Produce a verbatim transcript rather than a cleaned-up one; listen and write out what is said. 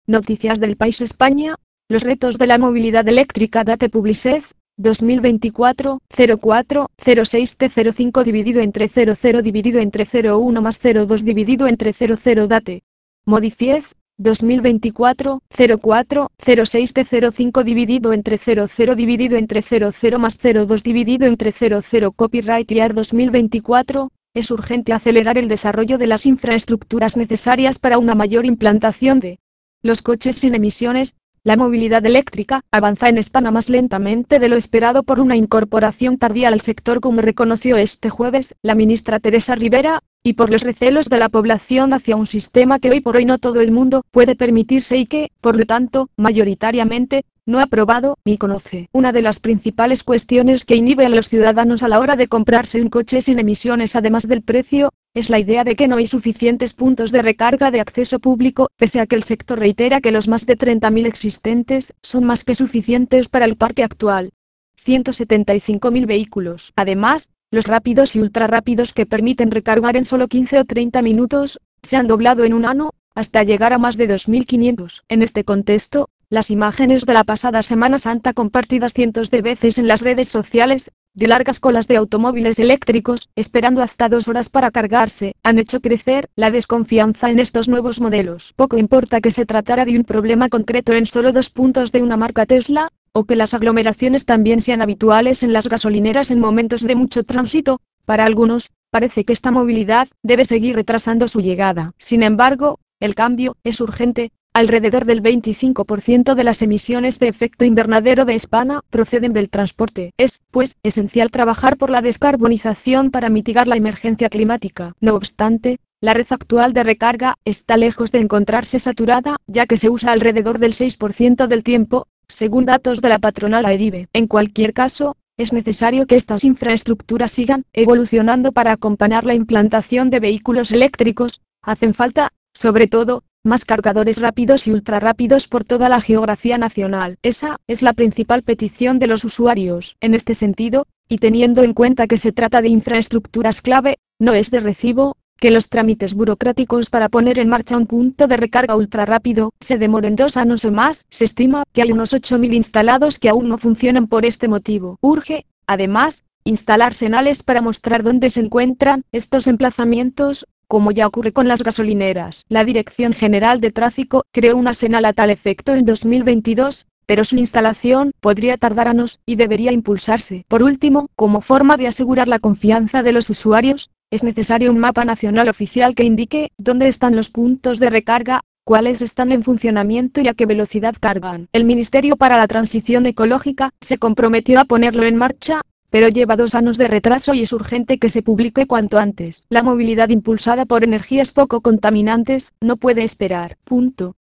Noticias del País España. Los retos de la movilidad eléctrica. Date Publicez, dos mil veinticuatro, cero cuatro, cero seis T cero cinco dividido entre cero cero dividido entre cero uno más cero dos dividido entre cero cero. Date. Modifiez, dos mil veinticuatro, cero cuatro, cero seis T cero cinco dividido entre cero cero dividido entre cero cero más cero dos dividido entre cero cero. Copyright Year dos mil veinticuatro. Es urgente acelerar el desarrollo de las infraestructuras necesarias para una mayor implantación de los coches sin emisiones. La movilidad eléctrica avanza en España más lentamente de lo esperado por una incorporación tardía al sector, como reconoció este jueves la ministra Teresa Rivera, y por los recelos de la población hacia un sistema que hoy por hoy no todo el mundo puede permitirse y que, por lo tanto, mayoritariamente, no ha probado ni conoce. Una de las principales cuestiones que inhibe a los ciudadanos a la hora de comprarse un coche sin emisiones, además del precio, es la idea de que no hay suficientes puntos de recarga de acceso público, pese a que el sector reitera que los más de treinta mil existentes son más que suficientes para el parque actual. ciento setenta y cinco mil vehículos. Además, los rápidos y ultrarrápidos, que permiten recargar en solo quince o treinta minutos, se han doblado en un año, hasta llegar a más de dos mil quinientos. En este contexto, las imágenes de la pasada Semana Santa, compartidas cientos de veces en las redes sociales, de largas colas de automóviles eléctricos, esperando hasta dos horas para cargarse, han hecho crecer la desconfianza en estos nuevos modelos. Poco importa que se tratara de un problema concreto en solo dos puntos de una marca Tesla, o que las aglomeraciones también sean habituales en las gasolineras en momentos de mucho tránsito. Para algunos, parece que esta movilidad debe seguir retrasando su llegada. Sin embargo, el cambio es urgente. Alrededor del veinticinco por ciento de las emisiones de efecto invernadero de España proceden del transporte. Es, pues, esencial trabajar por la descarbonización para mitigar la emergencia climática. No obstante, la red actual de recarga está lejos de encontrarse saturada, ya que se usa alrededor del seis por ciento del tiempo, según datos de la patronal AEDIVE. En cualquier caso, es necesario que estas infraestructuras sigan evolucionando para acompañar la implantación de vehículos eléctricos. Hacen falta, sobre todo, más cargadores rápidos y ultrarrápidos por toda la geografía nacional. Esa es la principal petición de los usuarios. En este sentido, y teniendo en cuenta que se trata de infraestructuras clave, no es de recibo que los trámites burocráticos para poner en marcha un punto de recarga ultrarrápido se demoren dos años o más. Se estima que hay unos ocho mil instalados que aún no funcionan por este motivo. Urge, además, instalar señales para mostrar dónde se encuentran estos emplazamientos, como ya ocurre con las gasolineras. La Dirección General de Tráfico creó una señal a tal efecto en dos mil veintidós, pero su instalación podría tardar años y debería impulsarse. Por último, como forma de asegurar la confianza de los usuarios, es necesario un mapa nacional oficial que indique dónde están los puntos de recarga, cuáles están en funcionamiento y a qué velocidad cargan. El Ministerio para la Transición Ecológica se comprometió a ponerlo en marcha, pero lleva dos años de retraso y es urgente que se publique cuanto antes. La movilidad impulsada por energías poco contaminantes no puede esperar. Punto.